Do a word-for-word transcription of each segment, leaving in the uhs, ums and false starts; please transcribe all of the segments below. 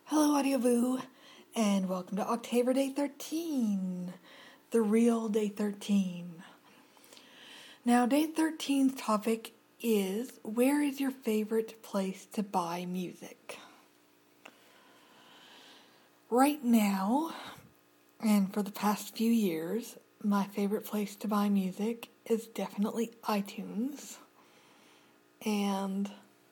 Hello, Audiovoo, and welcome to October Day thirteen, the real Day thirteen. Now, Day thirteen's topic is, where is your favorite place to buy music? Right now, and for the past few years, my favorite place to buy music is definitely iTunes, and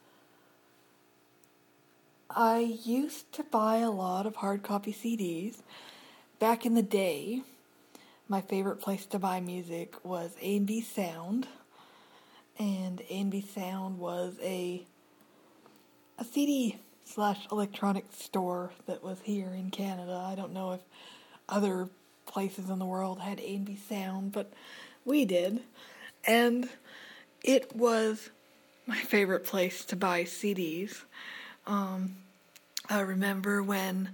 I used to buy a lot of hard copy C Ds. Back in the day, my favorite place to buy music was A and B Sound, and A and B Sound was a a C D slash electronic store that was here in Canada. I don't know if other places in the world had A and B Sound, but we did, and it was my favorite place to buy C Ds. Um, I remember when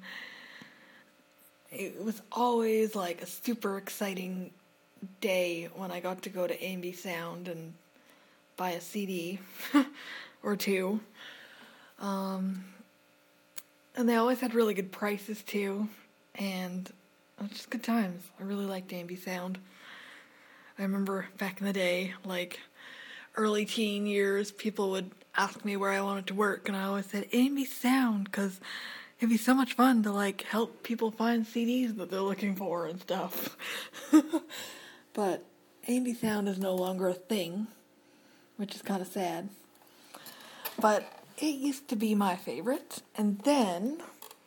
it was always like a super exciting day when I got to go to A and B Sound and buy a C D or two. Um, and they always had really good prices too, and it was just good times. I really liked A and B Sound. I remember back in the day, like early teen years, people would ask me where I wanted to work, and I always said A and B Sound, because it'd be so much fun to like help people find C Ds that they're looking for and stuff. But A and B Sound is no longer a thing, which is kind of sad. But it used to be my favorite, and then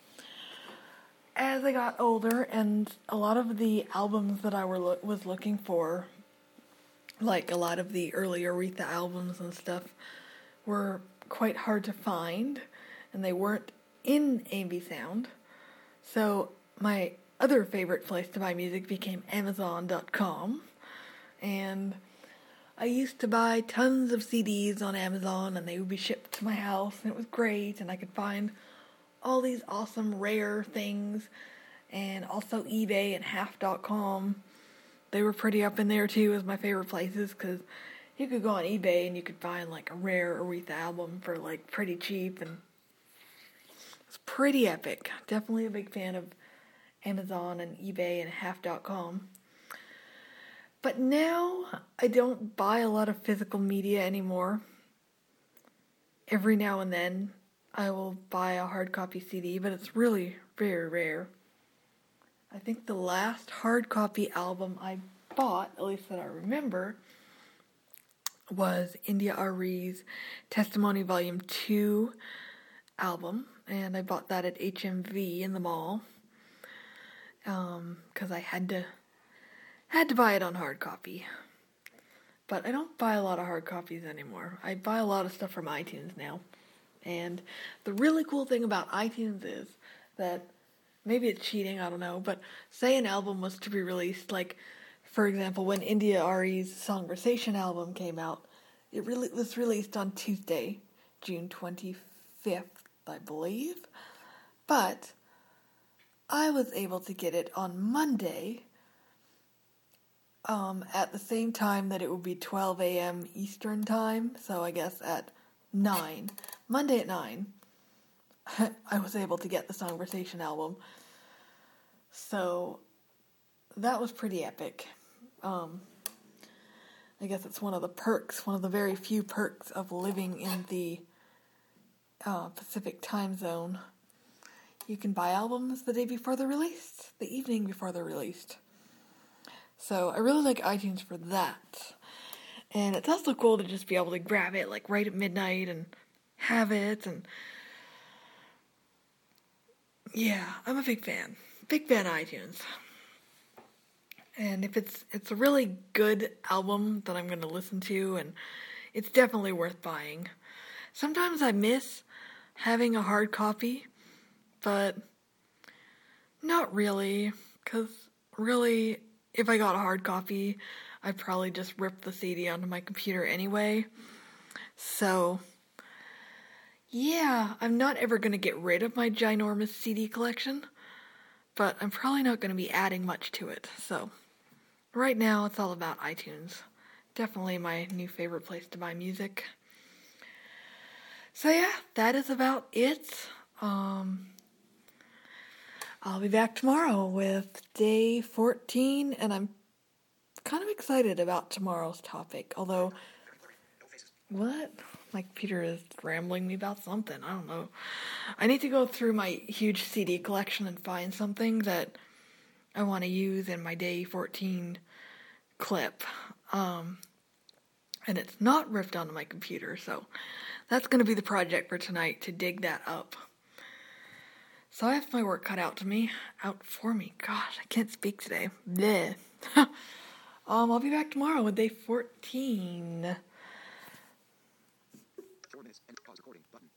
as I got older and a lot of the albums that I were lo- was looking for, like a lot of the early Aretha albums and stuff, were quite hard to find, and they weren't in A and B Sound. So my other favorite place to buy music became Amazon dot com, and I used to buy tons of C Ds on Amazon, and they would be shipped to my house, and it was great, and I could find all these awesome rare things, and also eBay and half dot com. They were pretty up in there too as my favorite places, because you could go on eBay and you could find like a rare Aretha album for like pretty cheap, and it's pretty epic. Definitely a big fan of Amazon and eBay and half dot com. But now I don't buy a lot of physical media anymore. Every now and then I will buy a hard copy C D, but it's really very rare. I think the last hard copy album I bought, at least that I remember, was India Arie's Testimony Volume two album, and I bought that at H M V in the mall, um, because I had to had to buy it on hard copy. But I don't buy a lot of hard copies anymore. I buy a lot of stuff from iTunes now, and the really cool thing about iTunes is that, maybe it's cheating, I don't know, but say an album was to be released, like, for example, when India Arie's Songversation album came out, it really was released on Tuesday, June twenty-fifth, I believe, but I was able to get it on Monday, um, at the same time that it would be twelve a.m. Eastern time, so I guess at nine, Monday at nine, I was able to get the Songversation album. So that was pretty epic. Um, I guess it's one of the perks, one of the very few perks of living in the uh, Pacific time zone. You can buy albums the day before they're released, the evening before they're released. So I really like iTunes for that. And it's also cool to just be able to grab it like right at midnight and have it, and yeah, I'm a big fan. Big fan of iTunes. And if it's it's a really good album that I'm going to listen to, and it's definitely worth buying. Sometimes I miss having a hard copy, but not really, because really, if I got a hard copy, I'd probably just rip the C D onto my computer anyway. So yeah, I'm not ever going to get rid of my ginormous C D collection, but I'm probably not going to be adding much to it. So right now, it's all about iTunes. Definitely my new favorite place to buy music. So yeah, that is about it. Um, I'll be back tomorrow with day fourteen, and I'm kind of excited about tomorrow's topic. Although, what? My computer is rambling me about something. I don't know. I need to go through my huge C D collection and find something that I want to use in my day fourteen clip. Um, and it's not ripped onto my computer, so that's going to be the project for tonight, to dig that up. So I have my work cut out to me, out for me. Gosh, I can't speak today. Bleh. um, I'll be back tomorrow with day fourteen. Four minutes and pause recording button.